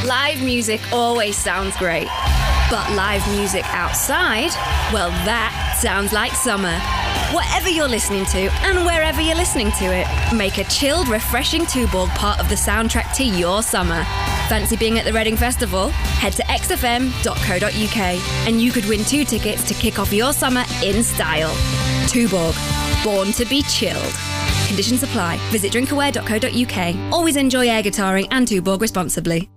Live music always sounds great. But live music outside, well, that sounds like summer. Whatever you're listening to and wherever you're listening to it, make a chilled, refreshing Tuborg part of the soundtrack to your summer. Fancy being at the Reading Festival? Head to xfm.co.uk and you could win 2 tickets to kick off your summer in style. Tuborg, born to be chilled. Conditions apply. Visit drinkaware.co.uk. Always enjoy air guitaring and Tuborg responsibly.